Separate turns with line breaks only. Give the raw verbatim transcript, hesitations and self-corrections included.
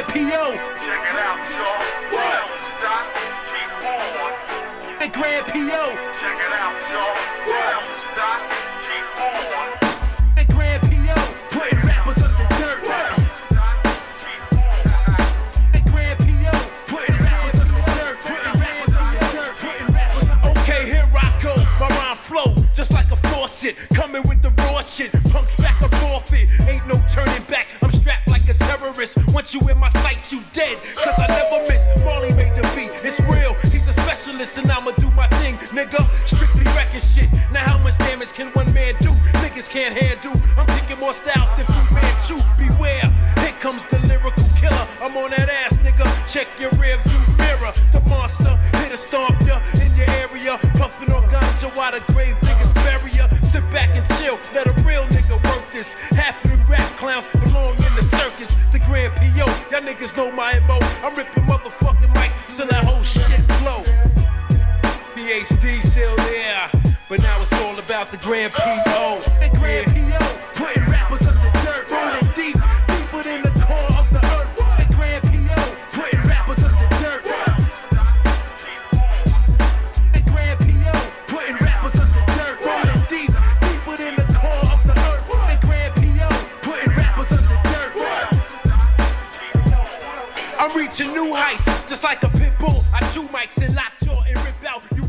P O.
Check it out, y'all. Don't stop, keep on.
The Grand P O.
Check it out, y'all. Don't stop, keep on.
The Grand P O. Putting rappers up the dirt. The Grand P O. Putting rappers up the dirt. Putting rappers up the dirt. Putting rappers up the dirt.
Okay, here I go. My rhyme flow just like a faucet. Coming with the raw shit. Punks back or forfeit. Ain't no turning back. I'm strapped like a terrorist. Once you in my sights, you dead. Cause I never miss. Marley made the beat. It's real. He's a specialist and I'ma do my thing, nigga. Strictly wrecking shit. Now how much damage can one man do? Niggas can't handle. I'm kicking more styles than Fu Manchu. Beware. Here comes the lyrical killer. I'm on that ass, nigga. Check your rear view mirror. The monster. Hit a stomp ya in your area. Puffing on ganja while the grave niggas bury ya. Sit back and chill. Let a real nigga work this. Half of them rap clowns belong in the circus. The Grand P O. Y'all niggas know my M O. I'm ripping motherfucking mics till that whole shit blow. P H D still there, but now it's all about the Grand P O.
The Grand P O. Putting rappers up the dirt. Rolling deep, deeper than the core of the earth. The Grand P O. Putting rappers up the dirt. The Grand P O. Putting rappers up the dirt. Rolling deep, deeper than the core of the earth. The Grand P O. Putting rappers up the dirt.
I'm reaching new heights, just like a pit bull. I chew mics and lock jaw and rip out. You